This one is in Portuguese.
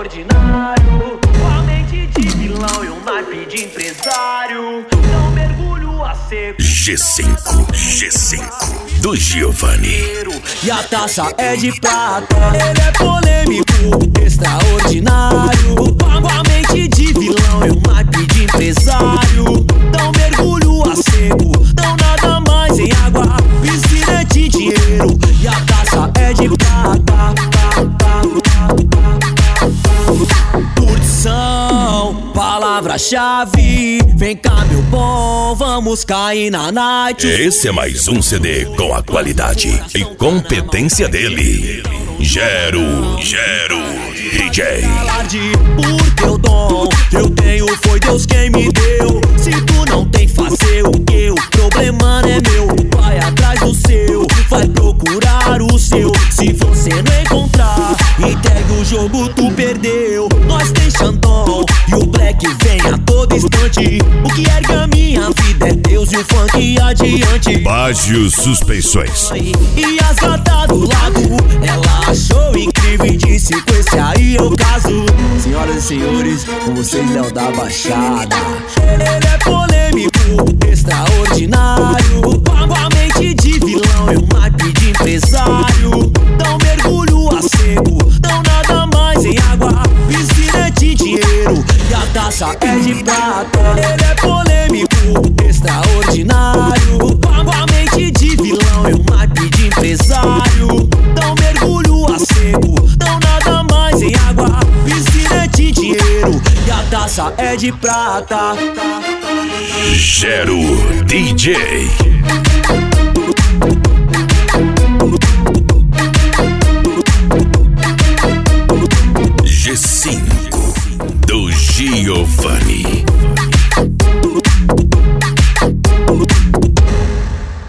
extraordinário, com a mente de vilão e um naipe de empresário. Não mergulho a seco. G5 do Giovanni. E a taça é de prata. Ele é polêmico, extraordinário, com a mente de vilão e um naipe de empresário. Não mergulho a seco, não nada mais em água. Piscina é de dinheiro e a taça é de prata. Curtição, palavra-chave. Vem cá, meu bom, vamos cair na night. Esse é mais um CD com a qualidade e competência dele. Gero DJ. Porque o dom que eu tenho foi Deus quem me deu. Se tu não tem, fazer o que? O problema não é meu. Vai atrás do seu, vai procurar o seu. Se você não encontrar, entregue o jogo, tu perdeu. Nós tem Xandão e o Black vem a todo instante. O que ergue a minha vida é Deus e o funk adiante. Baixo Suspeições. E as gatas do lado, ela achou incrível e disse: com esse aí eu caso. Senhoras e senhores, com vocês, Léo da Baixada. Ele é polêmico, extraordinário, com a mente de vilão e um naipe de empresário. Não mergulho a seco, não nada mais em água. Piscina é de dinheiro e a taça é de prata. Ele é polêmico, extraordinário, com a mente de vilão e um naipe de empresário. Não mergulho a seco, não nada mais em água. Piscina é de dinheiro e a taça é de prata. Gero DJ. G5 do Giovanni.